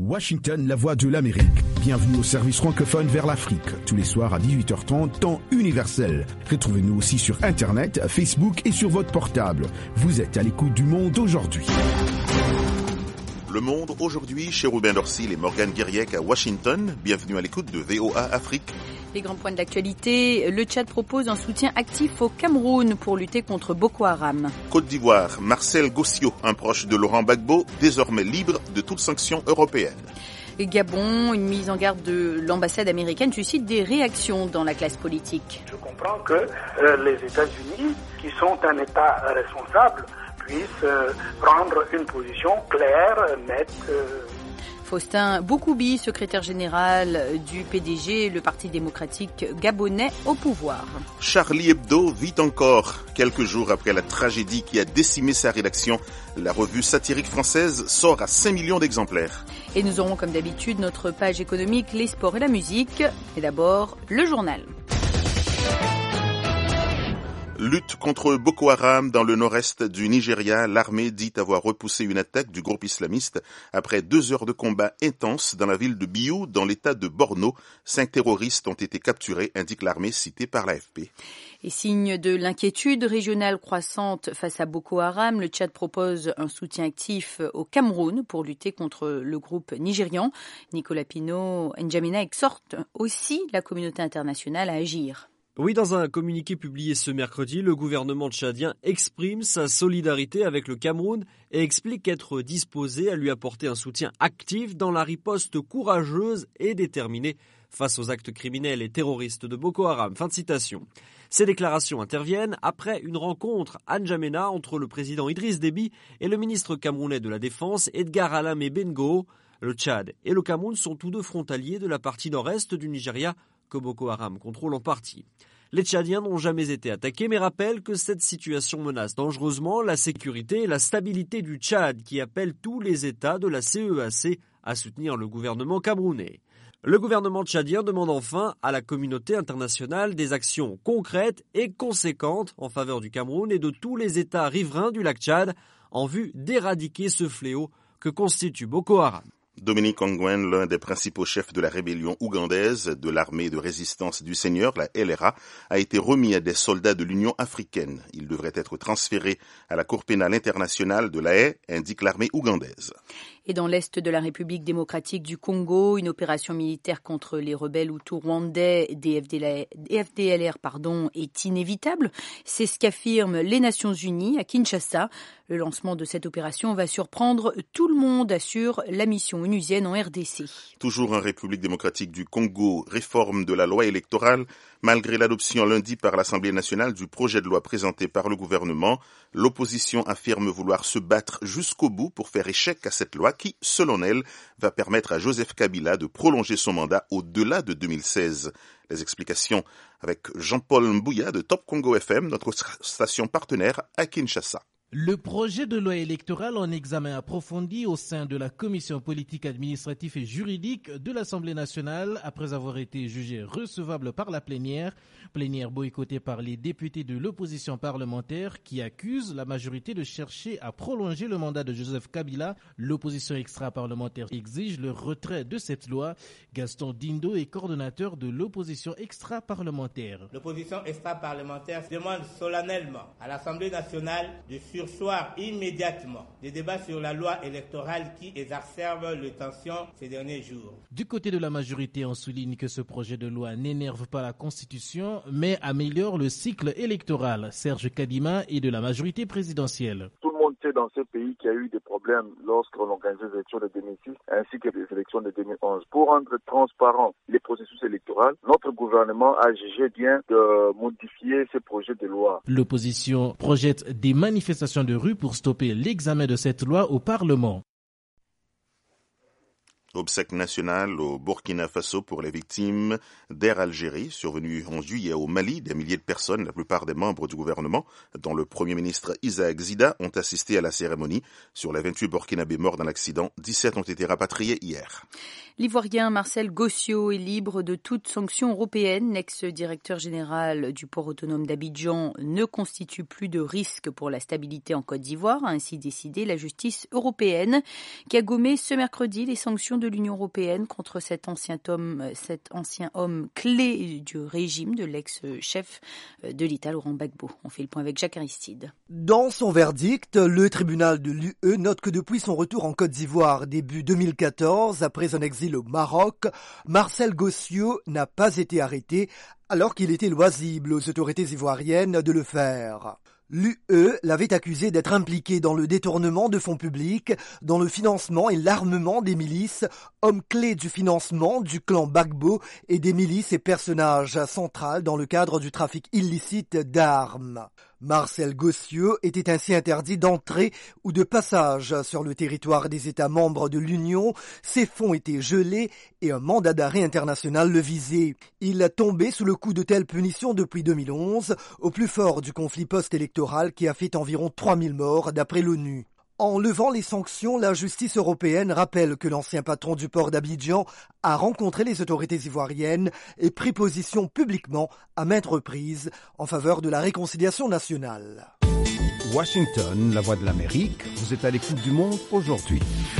Washington, la voix de l'Amérique. Bienvenue au service francophone vers l'Afrique. Tous les soirs à 18h30, temps universel. Retrouvez-nous aussi sur Internet, Facebook et sur votre portable. Vous êtes à l'écoute du Monde aujourd'hui. Le Monde aujourd'hui, chez Ruben Dorsil et Morgane Guiriec à Washington. Bienvenue à l'écoute de VOA Afrique. Les grands points de l'actualité, le Tchad propose un soutien actif au Cameroun pour lutter contre Boko Haram. Côte d'Ivoire, Marcel Gossio, un proche de Laurent Gbagbo, désormais libre de toute sanction européenne. Et Gabon, une mise en garde de l'ambassade américaine suscite des réactions dans la classe politique. Je comprends que les États-Unis, qui sont un État responsable, puissent prendre une position claire, nette. Faustin Boukoubi, secrétaire général du PDG, le Parti démocratique gabonais au pouvoir. Charlie Hebdo vit encore. Quelques jours après la tragédie qui a décimé sa rédaction, la revue satirique française sort à 5 millions d'exemplaires. Et nous aurons comme d'habitude notre page économique, les sports et la musique. Et d'abord, le journal. Lutte contre Boko Haram dans le nord-est du Nigeria. L'armée dit avoir repoussé une attaque du groupe islamiste après 2 heures de combat intense dans la ville de Biou, dans l'état de Borno. 5 terroristes ont été capturés, indique l'armée citée par l'AFP. Et signe de l'inquiétude régionale croissante face à Boko Haram, le Tchad propose un soutien actif au Cameroun pour lutter contre le groupe nigérian. Nicolas Pinault N'Djamena exhorte aussi la communauté internationale à agir. Oui, dans un communiqué publié ce mercredi, le gouvernement tchadien exprime sa solidarité avec le Cameroun et explique être disposé à lui apporter un soutien actif dans la riposte courageuse et déterminée face aux actes criminels et terroristes de Boko Haram. Fin de citation. Ces déclarations interviennent après une rencontre à N'Djamena entre le président Idriss Déby et le ministre camerounais de la Défense Edgar Alamé Bengo. Le Tchad et le Cameroun sont tous deux frontaliers de la partie nord-est du Nigeria que Boko Haram contrôle en partie. Les Tchadiens n'ont jamais été attaqués, mais rappellent que cette situation menace dangereusement la sécurité et la stabilité du Tchad, qui appelle tous les États de la CEAC à soutenir le gouvernement camerounais. Le gouvernement tchadien demande enfin à la communauté internationale des actions concrètes et conséquentes en faveur du Cameroun et de tous les États riverains du lac Tchad en vue d'éradiquer ce fléau que constitue Boko Haram. Dominique Ongwen, l'un des principaux chefs de la rébellion ougandaise de l'armée de résistance du Seigneur, la LRA, a été remis à des soldats de l'Union africaine. Il devrait être transféré à la Cour pénale internationale de La Haye, indique l'armée ougandaise. Et dans l'est de la République démocratique du Congo, une opération militaire contre les rebelles hutus rwandais des FDLR est inévitable. C'est ce qu'affirment les Nations Unies à Kinshasa. Le lancement de cette opération va surprendre tout le monde, assure la mission onusienne en RDC. Toujours en République démocratique du Congo, réforme de la loi électorale. Malgré l'adoption lundi par l'Assemblée nationale du projet de loi présenté par le gouvernement, l'opposition affirme vouloir se battre jusqu'au bout pour faire échec à cette loi qui, selon elle, va permettre à Joseph Kabila de prolonger son mandat au-delà de 2016. Les explications avec Jean-Paul Mbouya de Top Congo FM, notre station partenaire à Kinshasa. Le projet de loi électorale en examen approfondi au sein de la commission politique, administrative et juridique de l'Assemblée nationale après avoir été jugé recevable par la plénière boycottée par les députés de l'opposition parlementaire qui accusent la majorité de chercher à prolonger le mandat de Joseph Kabila. L'opposition extra-parlementaire exige le retrait de cette loi. Gaston Dindo est coordonnateur de l'opposition extra-parlementaire. L'opposition extra-parlementaire demande solennellement à l'Assemblée nationale de surseoir immédiatement des débats sur la loi électorale qui exacerbe les tensions ces derniers jours. Du côté de la majorité, on souligne que ce projet de loi n'énerve pas la Constitution, mais améliore le cycle électoral. Serge Kadima est de la majorité présidentielle. Tout le monde sait dans ce pays qu'il y a eu des problèmes lorsqu'on organisait les élections de 2006 ainsi que les élections de 2011. Pour rendre transparent les processus électoraux, notre gouvernement a jugé bien de modifier ce projet de loi. L'opposition projette des manifestations de rue pour stopper l'examen de cette loi au Parlement. Obsèques nationales au Burkina Faso pour les victimes d'Air Algérie, survenues en juillet au Mali. Des milliers de personnes, la plupart des membres du gouvernement, dont le Premier ministre Isaac Zida, ont assisté à la cérémonie. Sur les 28 Burkinabés morts dans l'accident, 17 ont été rapatriés hier. L'Ivoirien Marcel Gossio est libre de toute sanction européenne. L'ex-directeur général du port autonome d'Abidjan ne constitue plus de risque pour la stabilité en Côte d'Ivoire, a ainsi décidé la justice européenne, qui a gommé ce mercredi les sanctions de l'Union européenne contre cet ancien homme clé du régime de l'ex-chef de l'État, Laurent Gbagbo. On fait le point avec Jacques Aristide. Dans son verdict, le tribunal de l'UE note que depuis son retour en Côte d'Ivoire début 2014, après un exil au Maroc, Marcel Gossio n'a pas été arrêté alors qu'il était loisible aux autorités ivoiriennes de le faire. L'UE l'avait accusé d'être impliqué dans le détournement de fonds publics, dans le financement et l'armement des milices, homme clé du financement du clan Gbagbo et des milices et personnages centraux dans le cadre du trafic illicite d'armes. Marcel Gossio était ainsi interdit d'entrée ou de passage sur le territoire des États membres de l'Union. Ses fonds étaient gelés et un mandat d'arrêt international le visait. Il tombait sous le coup de telles punitions depuis 2011, au plus fort du conflit post-électoral qui a fait environ 3000 morts d'après l'ONU. En levant les sanctions, la justice européenne rappelle que l'ancien patron du port d'Abidjan a rencontré les autorités ivoiriennes et pris position publiquement à maintes reprises en faveur de la réconciliation nationale. Washington, la voix de l'Amérique, vous êtes à l'écoute du monde aujourd'hui.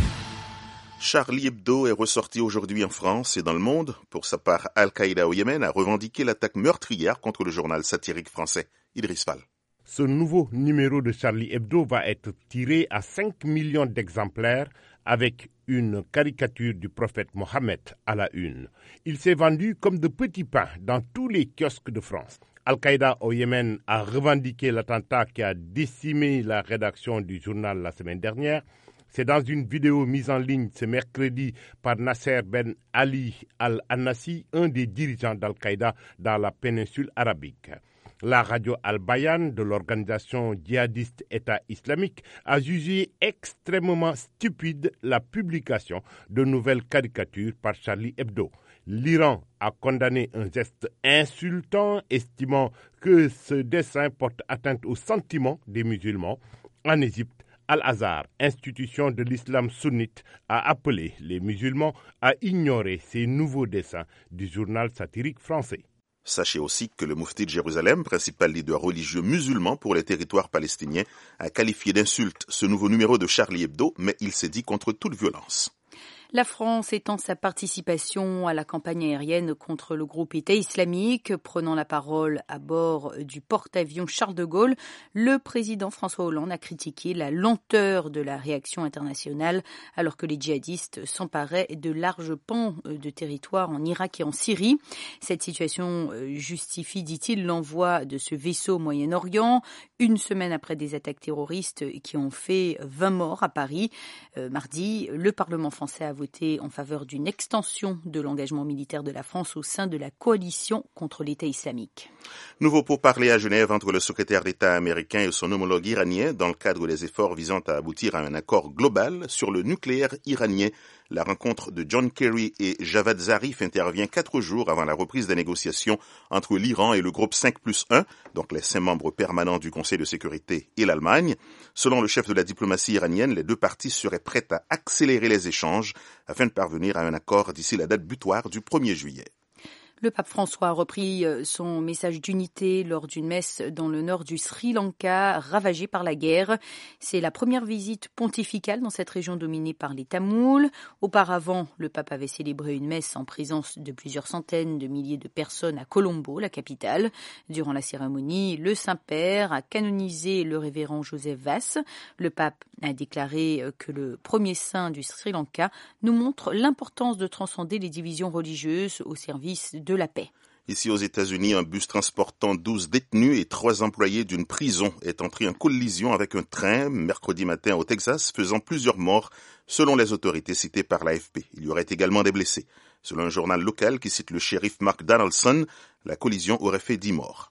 Charlie Hebdo est ressorti aujourd'hui en France et dans le monde. Pour sa part, Al-Qaïda au Yémen a revendiqué l'attaque meurtrière contre le journal satirique français Idriss Fall. Ce nouveau numéro de Charlie Hebdo va être tiré à 5 millions d'exemplaires avec une caricature du prophète Mohammed à la une. Il s'est vendu comme de petits pains dans tous les kiosques de France. Al-Qaïda au Yémen a revendiqué l'attentat qui a décimé la rédaction du journal la semaine dernière. C'est dans une vidéo mise en ligne ce mercredi par Nasser Ben Ali Al-Anassi, un des dirigeants d'Al-Qaïda dans la péninsule arabique. La radio Al-Bayan de l'organisation djihadiste État islamique a jugé extrêmement stupide la publication de nouvelles caricatures par Charlie Hebdo. L'Iran a condamné un geste insultant, estimant que ce dessin porte atteinte aux sentiments des musulmans. En Égypte, Al-Azhar, institution de l'islam sunnite, a appelé les musulmans à ignorer ces nouveaux dessins du journal satirique français. Sachez aussi que le Moufti de Jérusalem, principal leader religieux musulman pour les territoires palestiniens, a qualifié d'insulte ce nouveau numéro de Charlie Hebdo, mais il s'est dit contre toute violence. La France étend sa participation à la campagne aérienne contre le groupe État islamique. Prenant la parole à bord du porte-avions Charles de Gaulle, le président François Hollande a critiqué la lenteur de la réaction internationale alors que les djihadistes s'emparaient de larges pans de territoire en Irak et en Syrie. Cette situation justifie, dit-il, l'envoi de ce vaisseau au Moyen-Orient, une semaine après des attaques terroristes qui ont fait 20 morts à Paris. Mardi, le Parlement français a voté en faveur d'une extension de l'engagement militaire de la France au sein de la coalition contre l'État islamique. Nouveau pourparlers à Genève entre le secrétaire d'État américain et son homologue iranien dans le cadre des efforts visant à aboutir à un accord global sur le nucléaire iranien. La rencontre de John Kerry et Javad Zarif intervient 4 jours avant la reprise des négociations entre l'Iran et le groupe 5+1, donc les 5 membres permanents du Conseil de sécurité et l'Allemagne. Selon le chef de la diplomatie iranienne, les deux parties seraient prêtes à accélérer les échanges afin de parvenir à un accord d'ici la date butoir du 1er juillet. Le pape François a repris son message d'unité lors d'une messe dans le nord du Sri Lanka, ravagé par la guerre. C'est la première visite pontificale dans cette région dominée par les Tamouls. Auparavant, le pape avait célébré une messe en présence de plusieurs centaines de milliers de personnes à Colombo, la capitale. Durant la cérémonie, le Saint-Père a canonisé le révérend Joseph Vass. Le pape a déclaré que le premier saint du Sri Lanka nous montre l'importance de transcender les divisions religieuses au service de la paix. Ici aux États-Unis, un bus transportant 12 détenus et 3 employés d'une prison est entré en collision avec un train mercredi matin au Texas, faisant plusieurs morts, selon les autorités citées par l'AFP. Il y aurait également des blessés. Selon un journal local qui cite le shérif Mark Donaldson, la collision aurait fait 10 morts.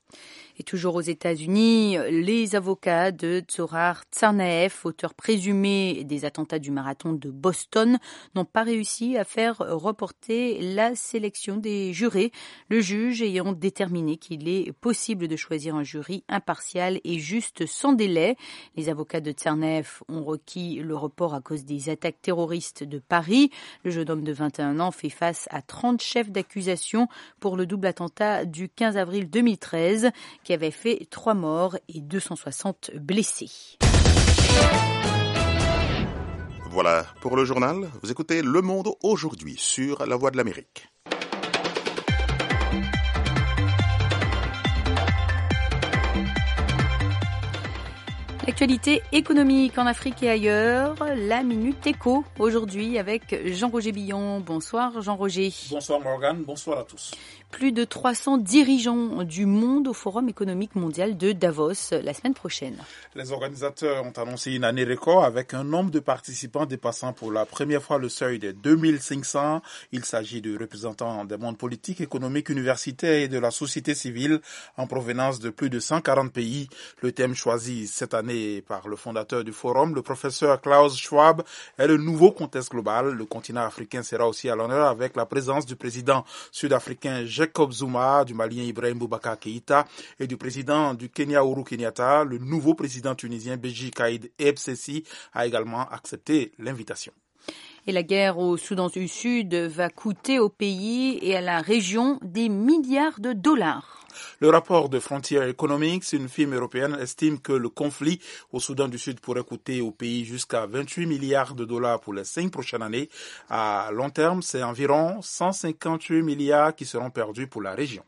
Et toujours aux États-Unis, les avocats de Dzorar Tsarnaev, auteur présumé des attentats du marathon de Boston, n'ont pas réussi à faire reporter la sélection des jurés, le juge ayant déterminé qu'il est possible de choisir un jury impartial et juste sans délai. Les avocats de Tsarnaev ont requis le report à cause des attaques terroristes de Paris. Le jeune homme de 21 ans fait face à 30 chefs d'accusation pour le double attentat du 15 avril 2013 qui avait fait 3 morts et 260 blessés. Voilà pour le journal. Vous écoutez Le Monde aujourd'hui sur La Voix de l'Amérique. L'actualité économique en Afrique et ailleurs, la Minute Éco aujourd'hui avec Jean-Roger Billon. Bonsoir Jean-Roger. Bonsoir Morgane, bonsoir à tous. Plus de 300 dirigeants du monde au Forum économique mondial de Davos la semaine prochaine. Les organisateurs ont annoncé une année record avec un nombre de participants dépassant pour la première fois le seuil des 2500. Il s'agit de représentants des mondes politiques, économiques, universitaires et de la société civile en provenance de plus de 140 pays. Le thème choisi cette année par le fondateur du Forum, le professeur Klaus Schwab, est le nouveau contexte global. Le continent africain sera aussi à l'honneur avec la présence du président sud-africain Jacob Zuma, du Malien Ibrahim Boubacar Keïta et du président du Kenya Uhuru Kenyatta. Le nouveau président tunisien Béji Caïd Essebsi a également accepté l'invitation. Et la guerre au Soudan du Sud va coûter au pays et à la région des milliards de dollars. Le rapport de Frontier Economics, une firme européenne, estime que le conflit au Soudan du Sud pourrait coûter au pays jusqu'à 28 milliards de dollars pour les 5 prochaines années. À long terme, c'est environ 158 milliards qui seront perdus pour la région.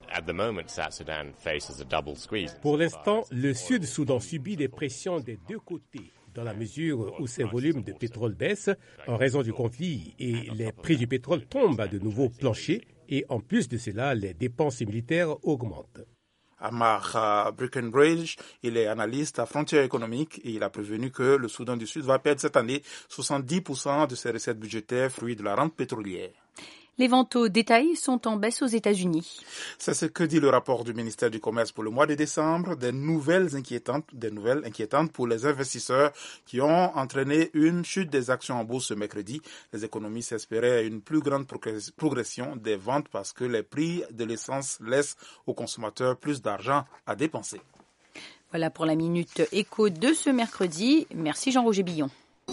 Pour l'instant, le Sud-Soudan subit des pressions des deux côtés, dans la mesure où ses volumes de pétrole baissent en raison du conflit et les prix du pétrole tombent à de nouveaux planchers et en plus de cela, les dépenses militaires augmentent. Amar Brickenbridge, il est analyste à Frontier Economics et il a prévenu que le Soudan du Sud va perdre cette année 70% de ses recettes budgétaires fruits de la rente pétrolière. Les ventes au détail sont en baisse aux États-Unis. C'est ce que dit le rapport du ministère du Commerce pour le mois de décembre. Des nouvelles inquiétantes pour les investisseurs qui ont entraîné une chute des actions en bourse ce mercredi. Les économistes espéraient une plus grande progression des ventes parce que les prix de l'essence laissent aux consommateurs plus d'argent à dépenser. Voilà pour la Minute Éco de ce mercredi. Merci Jean-Roger Billon.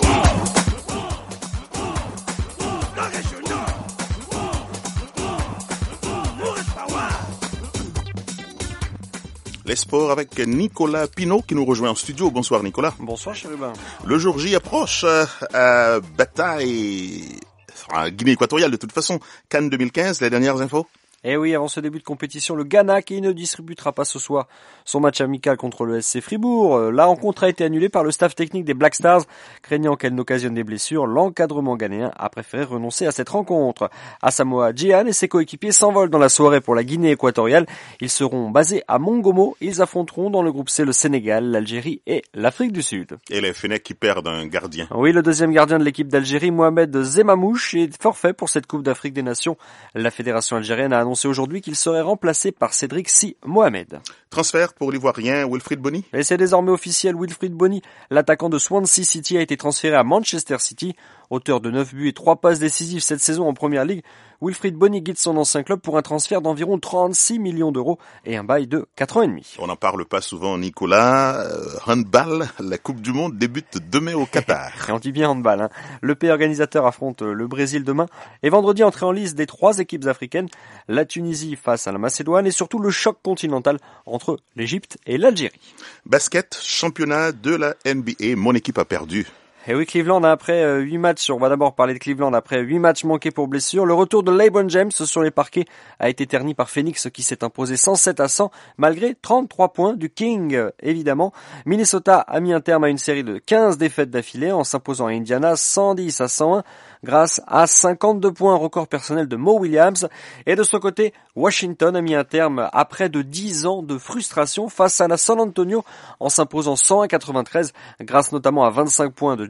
Les sports avec Nicolas Pinault qui nous rejoint en studio. Bonsoir Nicolas. Bonsoir Chérubin. Le jour J approche. Bataille en Guinée équatoriale de toute façon. Cannes 2015, les dernières infos. Eh oui, avant ce début de compétition, le Ghana qui ne distributera pas ce soir son match amical contre le SC Fribourg. La rencontre a été annulée par le staff technique des Black Stars. Craignant qu'elle n'occasionne des blessures, l'encadrement ghanéen a préféré renoncer à cette rencontre. À Samoa, Djian et ses coéquipiers s'envolent dans la soirée pour la Guinée équatoriale. Ils seront basés à Mongomo. Ils affronteront dans le groupe C le Sénégal, l'Algérie et l'Afrique du Sud. Et les Fennecs qui perdent un gardien. Oui, le deuxième gardien de l'équipe d'Algérie, Mohamed Zemamouche, est forfait pour cette Coupe d'Afrique des Nations. La fédération algérienne a annoncé aujourd'hui qu'il serait remplacé par Cédric Si Mohamed. Transfert pour l'Ivoirien Wilfried Bony. Et c'est désormais officiel, Wilfried Bony, l'attaquant de Swansea City, a été transféré à Manchester City. Auteur de 9 buts et 3 passes décisives cette saison en Première Ligue, Wilfried Bony quitte son ancien club pour un transfert d'environ 36 millions d'euros et un bail de 4 ans et demi. On n'en parle pas souvent, Nicolas. Handball, la Coupe du Monde débute demain au Qatar. Et on dit bien handball, hein. Le pays organisateur affronte le Brésil demain et vendredi entrée en lice des 3 équipes africaines, la Tunisie face à la Macédoine et surtout le choc continental entre l'Égypte et l'Algérie. Basket, championnat de la NBA, mon équipe a perdu. Et oui, Cleveland, après 8 matchs, on va d'abord parler de Cleveland, après 8 matchs manqués pour blessure, le retour de LeBron James sur les parquets a été terni par Phoenix qui s'est imposé 107-100 malgré 33 points du King, évidemment. Minnesota a mis un terme à une série de 15 défaites d'affilée en s'imposant à Indiana 110-101 grâce à 52 points, record personnel de Mo Williams. Et de son côté, Washington a mis un terme à près de 10 ans de frustration face à la San Antonio en s'imposant 101-93 grâce notamment à 25 points de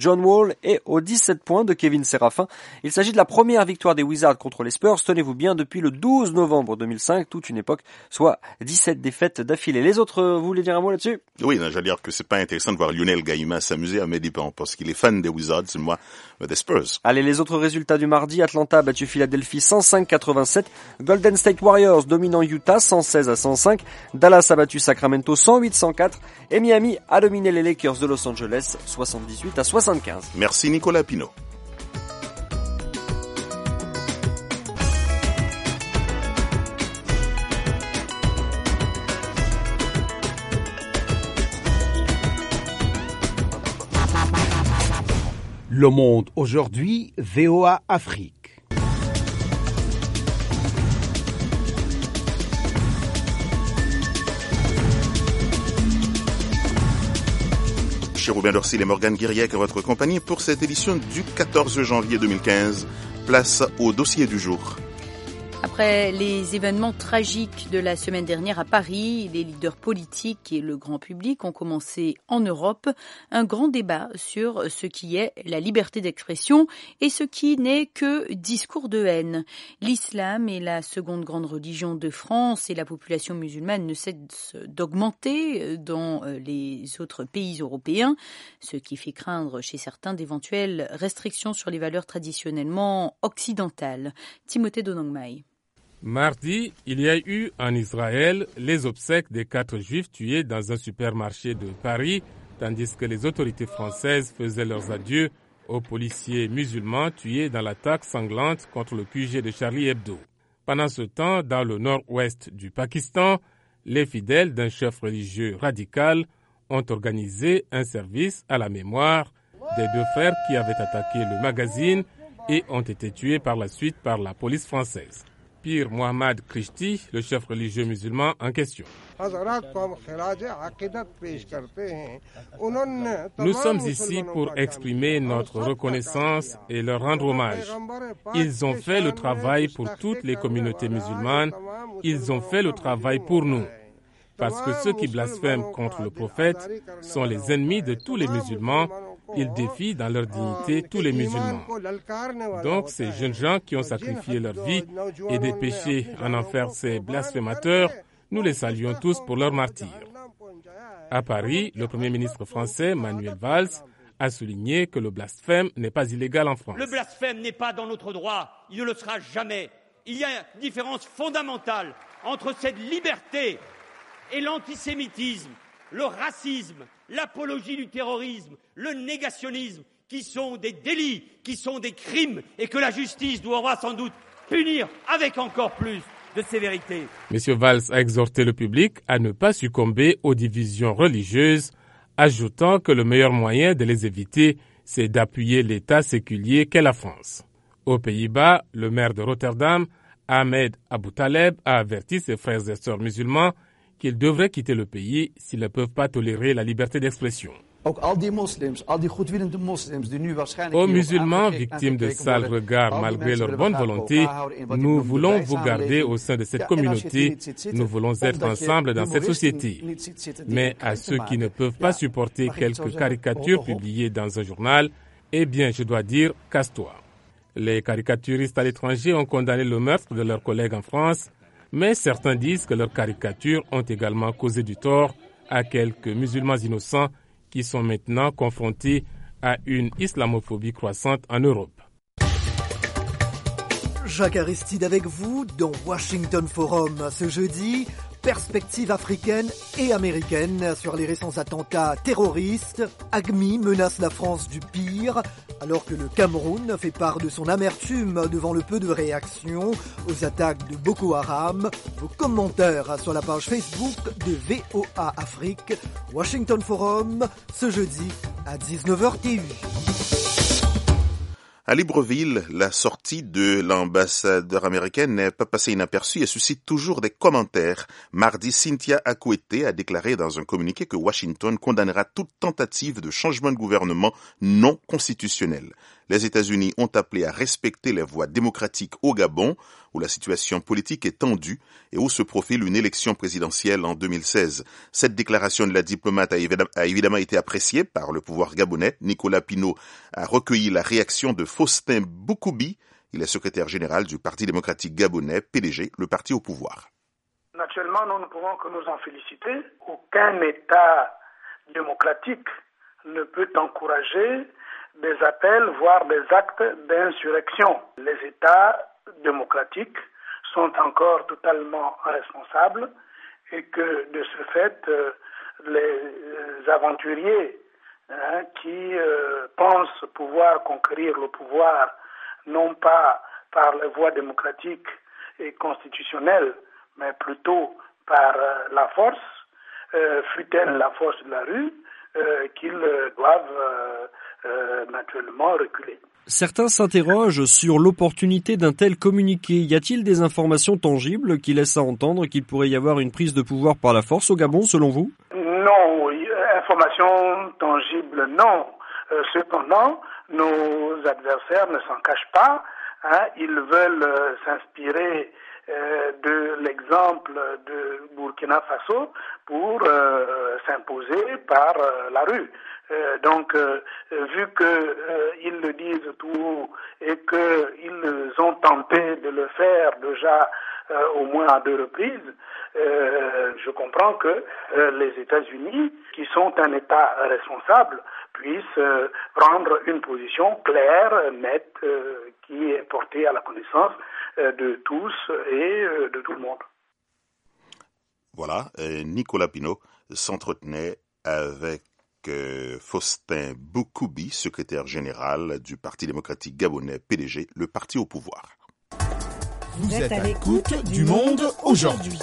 John Wall et aux 17 points de Kevin Serafin. Il s'agit de la première victoire des Wizards contre les Spurs, tenez-vous bien, depuis le 12 novembre 2005, toute une époque, soit 17 défaites d'affilée. Les autres, vous voulez dire un mot là-dessus? Oui, j'allais dire que c'est pas intéressant de voir Lionel Gaïma s'amuser à mes dépens, parce qu'il est fan des Wizards, et moi, des Spurs. Allez, les autres résultats du mardi: Atlanta a battu Philadelphie 105-87, Golden State Warriors dominant Utah 116-105, Dallas a battu Sacramento 108-104 et Miami a dominé les Lakers de Los Angeles 78-75. Merci Nicolas Pinault. Le Monde aujourd'hui, VOA Afrique. Chez Robin Dorsil et Morgane Guiriec à votre compagnie pour cette édition du 14 janvier 2015. Place au dossier du jour. Après les événements tragiques de la semaine dernière à Paris, les leaders politiques et le grand public ont commencé en Europe un grand débat sur ce qui est la liberté d'expression et ce qui n'est que discours de haine. L'islam est la seconde grande religion de France et la population musulmane ne cesse d'augmenter dans les autres pays européens, ce qui fait craindre chez certains d'éventuelles restrictions sur les valeurs traditionnellement occidentales. Timothée Donangmai. Mardi, il y a eu en Israël les obsèques des 4 juifs tués dans un supermarché de Paris, tandis que les autorités françaises faisaient leurs adieux aux policiers musulmans tués dans l'attaque sanglante contre le QG de Charlie Hebdo. Pendant ce temps, dans le nord-ouest du Pakistan, les fidèles d'un chef religieux radical ont organisé un service à la mémoire des 2 frères qui avaient attaqué le magazine et ont été tués par la suite par la police française. Pir Mohammad Krishti, le chef religieux musulman en question. Nous sommes ici pour exprimer notre reconnaissance et leur rendre hommage. Ils ont fait le travail pour toutes les communautés musulmanes. Ils ont fait le travail pour nous. Parce que ceux qui blasphèment contre le prophète sont les ennemis de tous les musulmans. Ils défient dans leur dignité tous les musulmans. Donc ces jeunes gens qui ont sacrifié leur vie et dépêché en enfer ces blasphémateurs, nous les saluons tous pour leur martyre. À Paris, le Premier ministre français, Manuel Valls, a souligné que le blasphème n'est pas illégal en France. Le blasphème n'est pas dans notre droit, il ne le sera jamais. Il y a une différence fondamentale entre cette liberté et l'antisémitisme, le racisme, l'apologie du terrorisme, le négationnisme, qui sont des délits, qui sont des crimes, et que la justice doit sans doute punir avec encore plus de sévérité. M. Valls a exhorté le public à ne pas succomber aux divisions religieuses, ajoutant que le meilleur moyen de les éviter, c'est d'appuyer l'État séculier qu'est la France. Aux Pays-Bas, le maire de Rotterdam, Ahmed Aboutaleb, a averti ses frères et sœurs musulmans qu'ils devraient quitter le pays s'ils ne peuvent pas tolérer la liberté d'expression. Aux musulmans victimes de sales regards malgré leur bonne volonté, nous voulons vous garder au sein de cette communauté, nous voulons être ensemble dans cette société. Mais à ceux qui ne peuvent pas supporter quelques caricatures publiées dans un journal, eh bien je dois dire, casse-toi. Les caricaturistes à l'étranger ont condamné le meurtre de leurs collègues en France, mais certains disent que leurs caricatures ont également causé du tort à quelques musulmans innocents qui sont maintenant confrontés à une islamophobie croissante en Europe. Jacques Aristide avec vous dans Washington Forum ce jeudi. Perspective africaine et américaine sur les récents attentats terroristes. AQMI menace la France du pire, alors que le Cameroun fait part de son amertume devant le peu de réactions aux attaques de Boko Haram. Vos commentaires sur la page Facebook de VOA Afrique. Washington Forum, ce jeudi à 19h TU. À Libreville, la sortie de l'ambassadeur américaine n'est pas passée inaperçue et suscite toujours des commentaires. Mardi, Cynthia Akuete a déclaré dans un communiqué que Washington condamnera toute tentative de changement de gouvernement non constitutionnel. Les États-Unis ont appelé à respecter les voies démocratiques au Gabon, où la situation politique est tendue et où se profile une élection présidentielle en 2016. Cette déclaration de la diplomate a évidemment été appréciée par le pouvoir gabonais. Nicolas Pinault a recueilli la réaction de Faustin Boukoubi. Il est secrétaire général du Parti démocratique gabonais, PDG, le parti au pouvoir. Naturellement, nous ne pouvons que nous en féliciter. Aucun État démocratique ne peut encourager des appels, voire des actes d'insurrection. Les États démocratiques sont encore totalement responsables et que de ce fait, les aventuriers qui pensent pouvoir conquérir le pouvoir non pas par les voies démocratiques et constitutionnelles, mais plutôt par la force, fût-elle la force de la rue, qu'ils doivent naturellement reculer. Certains s'interrogent sur l'opportunité d'un tel communiqué. Y a-t-il des informations tangibles qui laissent à entendre qu'il pourrait y avoir une prise de pouvoir par la force au Gabon, selon vous? Non, informations tangibles, non. Cependant, nos adversaires ne s'en cachent pas. Ils veulent s'inspirer de l'exemple de Burkina Faso pour s'imposer par la rue. Donc, vu qu'ils le disent tout haut et qu'ils ont tenté de le faire déjà au moins à 2 reprises, je comprends que les États-Unis, qui sont un État responsable, puissent prendre une position claire, nette, qui est portée à la connaissance de tous et de tout le monde. Voilà, Nicolas Pinault s'entretenait avec Faustin Boukoubi, secrétaire général du Parti démocratique gabonais, PDG, le parti au pouvoir. Vous êtes à l'écoute du Monde aujourd'hui.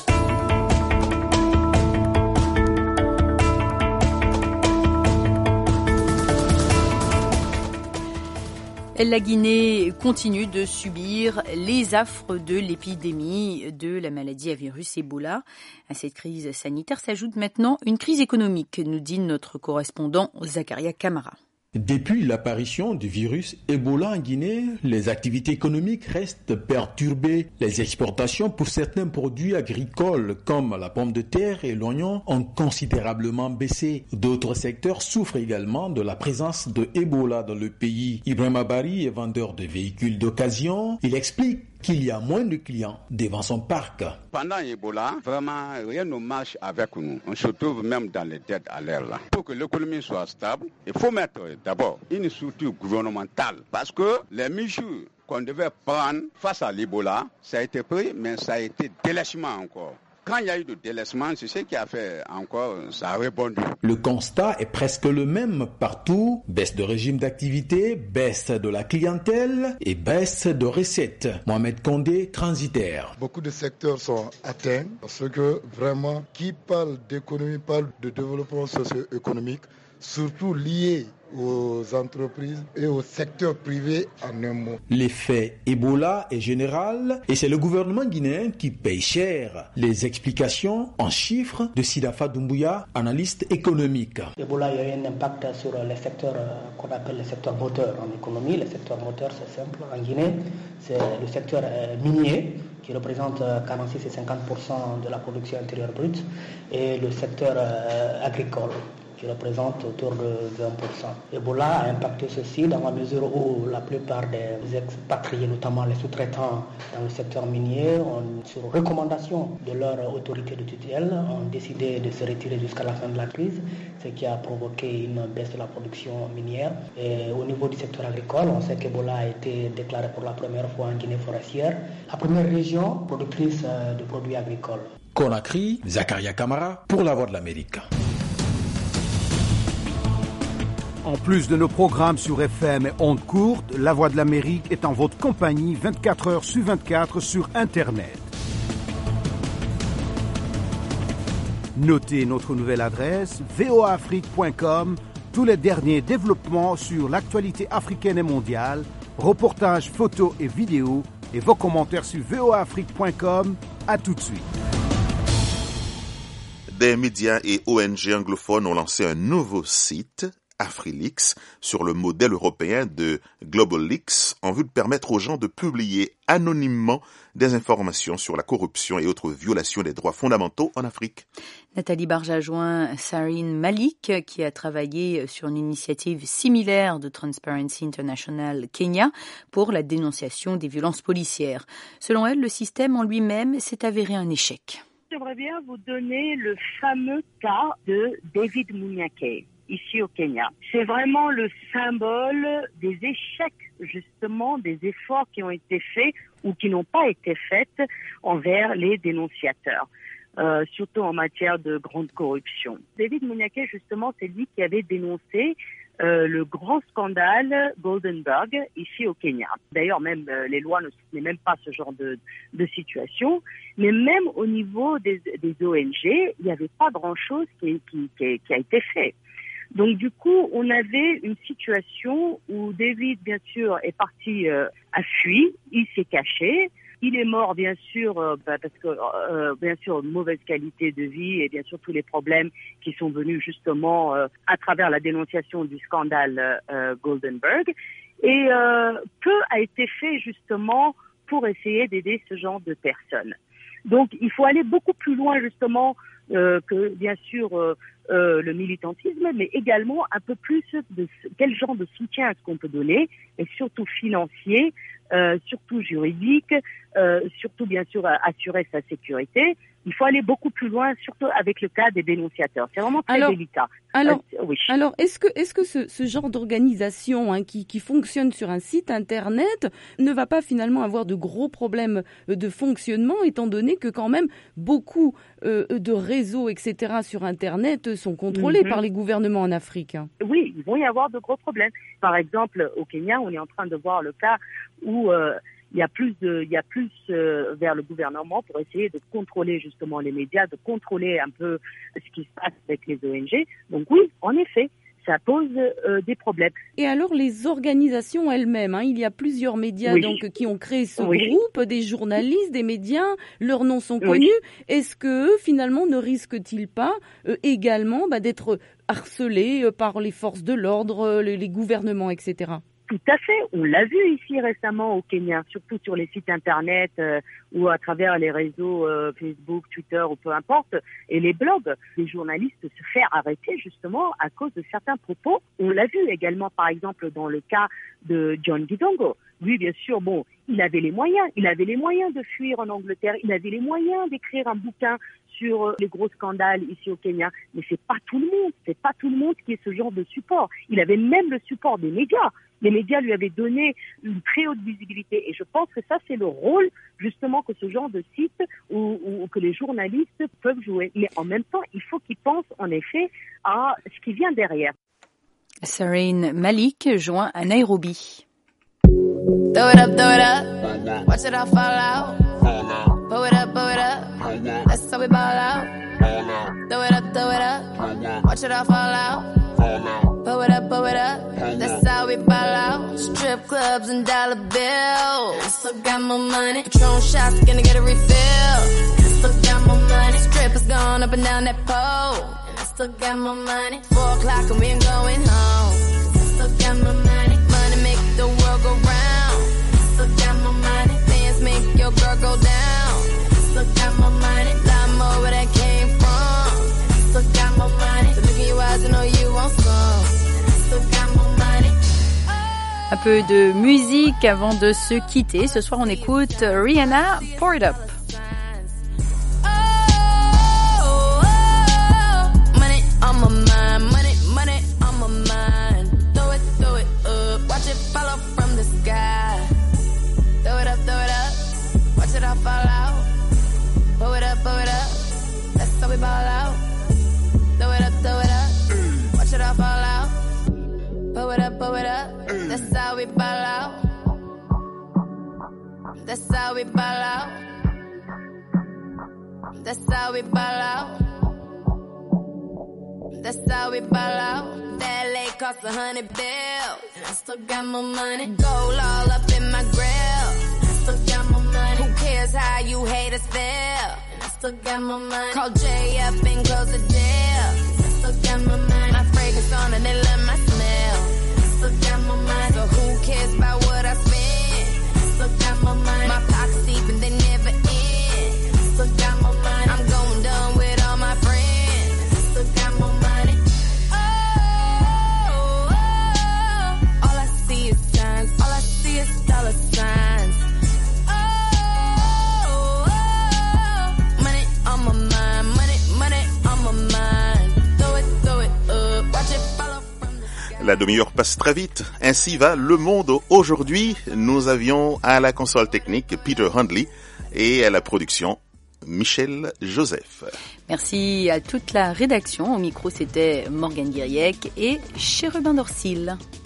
La Guinée continue de subir les affres de l'épidémie de la maladie à virus Ebola. À cette crise sanitaire s'ajoute maintenant une crise économique, nous dit notre correspondant Zakaria Kamara. Depuis l'apparition du virus Ebola en Guinée, les activités économiques restent perturbées. Les exportations pour certains produits agricoles comme la pomme de terre et l'oignon ont considérablement baissé. D'autres secteurs souffrent également de la présence de Ebola dans le pays. Ibrahima Bari est vendeur de véhicules d'occasion. Il explique qu'il y a moins de clients devant son parc. Pendant Ebola, vraiment, rien ne marche avec nous. On se trouve même dans les dettes à l'air là. Pour que l'économie soit stable, il faut mettre d'abord une structure gouvernementale. Parce que les mesures qu'on devait prendre face à l'Ebola, ça a été pris, mais ça a été délaissement encore. Quand il y a eu de délaissement, c'est ce qui a fait encore, ça a répondu. Le constat est presque le même partout. Baisse de régime d'activité, baisse de la clientèle et baisse de recettes. Mohamed Condé, transitaire. Beaucoup de secteurs sont atteints parce que vraiment, qui parle d'économie parle de développement socio-économique, surtout lié aux entreprises et au secteur privé en un mot. L'effet Ebola est général et c'est le gouvernement guinéen qui paye cher. Les explications en chiffres de Sidafa Doumbouya, analyste économique. Ebola, il y a eu un impact sur les secteurs qu'on appelle les secteurs moteurs en économie. Les secteurs moteurs, c'est simple. En Guinée, c'est le secteur minier qui représente 46 et 50% de la production intérieure brute et le secteur agricole qui représente autour de 20%. Ebola a impacté ceci dans la mesure où la plupart des expatriés, notamment les sous-traitants dans le secteur minier, sur recommandation de leur autorité de tutelle, ont décidé de se retirer jusqu'à la fin de la crise, ce qui a provoqué une baisse de la production minière. Et au niveau du secteur agricole, on sait qu'Ebola a été déclaré pour la première fois en Guinée forestière, la première région productrice de produits agricoles. Conakry, Zakaria Kamara pour La Voix de l'Amérique. En plus de nos programmes sur FM et ondes courtes, La Voix de l'Amérique est en votre compagnie 24 heures sur 24 sur Internet. Notez notre nouvelle adresse voaafrique.com, tous les derniers développements sur l'actualité africaine et mondiale, reportages, photos et vidéos et vos commentaires sur voaafrique.com. À tout de suite. Des médias et ONG anglophones ont lancé un nouveau site AfriLeaks, sur le modèle européen de GlobalLeaks, en vue de permettre aux gens de publier anonymement des informations sur la corruption et autres violations des droits fondamentaux en Afrique. Nathalie Barge a joint Sarine Malik, qui a travaillé sur une initiative similaire de Transparency International Kenya pour la dénonciation des violences policières. Selon elle, le système en lui-même s'est avéré un échec. J'aimerais bien vous donner le fameux cas de David Munyake, ici au Kenya. C'est vraiment le symbole des échecs, justement, des efforts qui ont été faits ou qui n'ont pas été faits envers les dénonciateurs. Surtout en matière de grande corruption. David Munyake, justement, c'est lui qui avait dénoncé le grand scandale Goldenberg ici au Kenya. D'ailleurs, même les lois ne soutenaient même pas ce genre de situation. Mais même au niveau des ONG, il n'y avait pas grand-chose qui a été fait. Donc du coup, on avait une situation où David, bien sûr, est parti, a fui, il s'est caché. Il est mort, bien sûr, parce que, bien sûr, mauvaise qualité de vie et bien sûr tous les problèmes qui sont venus justement à travers la dénonciation du scandale Goldenberg. Et peu a été fait justement pour essayer d'aider ce genre de personnes. Donc, il faut aller beaucoup plus loin justement que, bien sûr, le militantisme, mais également un peu plus de quel genre de soutien est-ce qu'on peut donner, et surtout financier, surtout juridique, surtout bien sûr assurer sa sécurité. Il faut aller beaucoup plus loin, surtout avec le cas des dénonciateurs. C'est vraiment très délicat. Oui. Alors, est-ce que ce genre d'organisation qui fonctionne sur un site internet ne va pas finalement avoir de gros problèmes de fonctionnement, étant donné que quand même beaucoup de réseaux, etc. sur internet sont contrôlés par les gouvernements en Afrique? Oui, il va y avoir de gros problèmes. Par exemple, au Kenya, on est en train de voir le cas où il y a plus vers le gouvernement pour essayer de contrôler justement les médias, de contrôler un peu ce qui se passe avec les ONG. Donc oui, en effet, ça pose des problèmes. Et alors les organisations elles-mêmes, il y a plusieurs médias donc qui ont créé ce groupe, des journalistes, des médias, leurs noms sont connus. Est-ce que finalement ne risquent-ils pas également d'être harcelés par les forces de l'ordre, les gouvernements, etc.? Tout à fait. On l'a vu ici récemment au Kenya, surtout sur les sites internet ou à travers les réseaux Facebook, Twitter ou peu importe, et les blogs. Les journalistes se font arrêter justement à cause de certains propos. On l'a vu également par exemple dans le cas de John Gidongo. Lui, bien sûr, il avait les moyens. Il avait les moyens de fuir en Angleterre. Il avait les moyens d'écrire un bouquin sur les gros scandales ici au Kenya. Mais c'est pas tout le monde. C'est pas tout le monde qui ait ce genre de support. Il avait même le support des médias. Les médias lui avaient donné une très haute visibilité. Et je pense que ça, c'est le rôle, justement, que ce genre de site ou que les journalistes peuvent jouer. Mais en même temps, il faut qu'ils pensent, en effet, à ce qui vient derrière. Sarine Malik joint à Nairobi. Throw it up, watch it all fall out. Pull it up, that's how we ball out. Throw it up, watch it all fall out. Pull it up, that's how we ball out. Strip clubs and dollar bills. Still got more money. Patron shots, gonna get a refill. Still got more money. Strippers going up and down that pole. And I still got more money. 4 o'clock and we ain't going home. Still got more money. Money make the world go round. Still got more money. Dance make your girl go down. Still got more money. Lot more where that came from. Still got more money. So look in your eyes and know you want some. Still got more money. Un peu de musique avant de se quitter. Ce soir, on écoute Rihanna, Pour It Up. Money on my mind, money on my mind. Throw it up, watch it fall up from the sky. Throw it up, watch it all fall out. Pull it up, that's how we ball out. Throw it up, watch it all fall out. Pull it up, that's how we ball out. That's how we ball out. That's how we ball out. That's how we ball out. That lake cost 100 bills. I still got more money. Gold all up in my grill. I still got more money. Who cares how you haters feel? I still got more money. Call Jay up and close the deal. I still got more money. My fragrance on and they love my smell. Still got my money, so who cares about what I spend? Still got my money, my pockets deep and they never end. Still got my money, I'm going dumb with all my friends. Still got my money. All I see is signs, all I see is dollar signs. Money on my mind, money on my mind. Throw it up, watch it follow from the sky. La demi-heure passe très vite. Ainsi va le monde aujourd'hui. Nous avions à la console technique Peter Hundley et à la production Michel Joseph. Merci à toute la rédaction. Au micro, c'était Morgane Guiriec et Chérubin Dorsil.